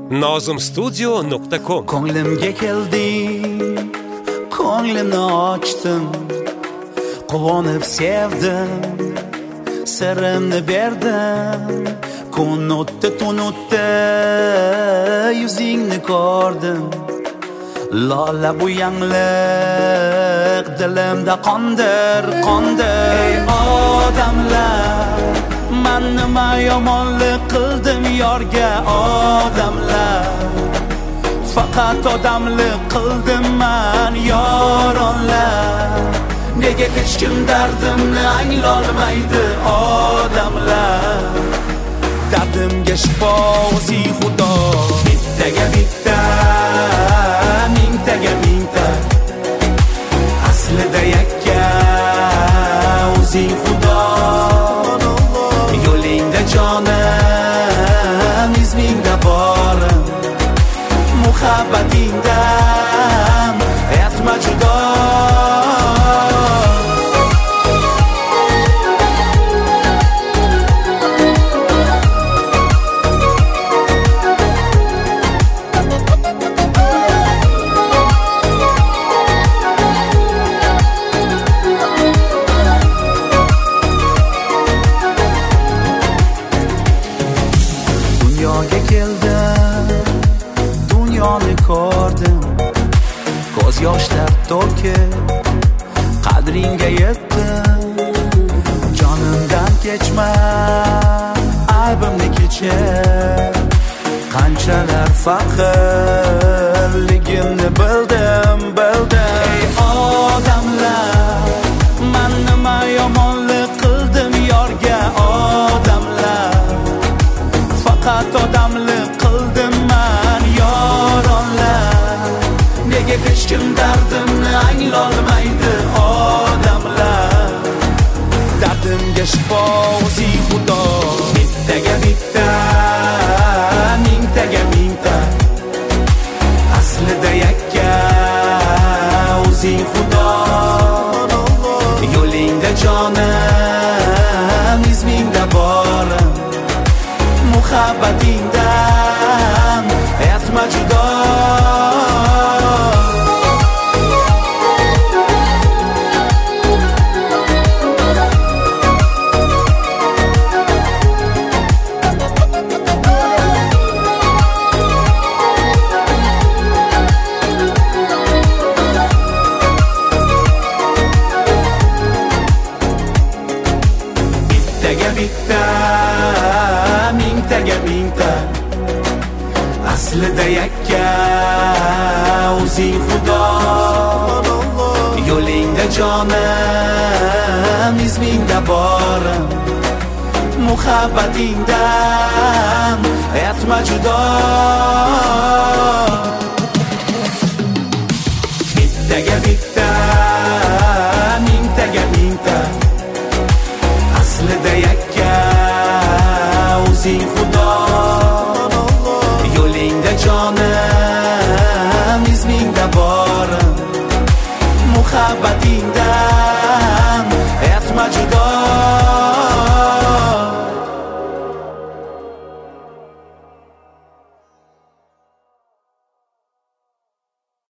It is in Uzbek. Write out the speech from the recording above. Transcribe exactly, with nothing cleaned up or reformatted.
nozimstudio nuqta com. Ko'nglimga kelding, ko'nglimni ochdim, quvonib sevdim, sirrimni berdim. Kun o'tdi, tun o'tdi, yuzingni ko'rdim. Lola bu yangliq dilimda qondir, qondir. Ey odamlar, men nima yomonlik qildim yorga odamlar? Faqat odamlik qildim men yoronlar. Nega hech kim dardimni anglolmaydi odamlar? Dardimga shifo o'zi Xudo. Bittaga bitta, mingtaga mingta, aslida yakka o'zi Xudo. Yo'lingda jonim, izmingda borim, muhabbatingdan aytma judo. Dunyoga keldim, dunyoni ko'rdim, ko'z yoshlar to'kib qadringga yetdim. Jonimdan kechma, aybimni kechir, qanchalar faqirligimni bildim, bildim. Ey odamlar, men nima yomonlik qildim yorga odamlar? Faqat odamlik qildim men yoronlar. Nega hech kim dardimni anglolmaydi odamlar? Dardimga shifo o'zi Xudo. Bittaga bitta, mingtaga mingta, aslida yakka o'zi Xudo. Yo'lingda jonim, izmingda borim, muhabbatingdan aytma judo. Bittaga bitta, mingtaga mingta, aslida yakka o'zi Xudo. Yo'lingda jonim, izmingda borim, muhabbatingdan aytma judo. Bittaga bitta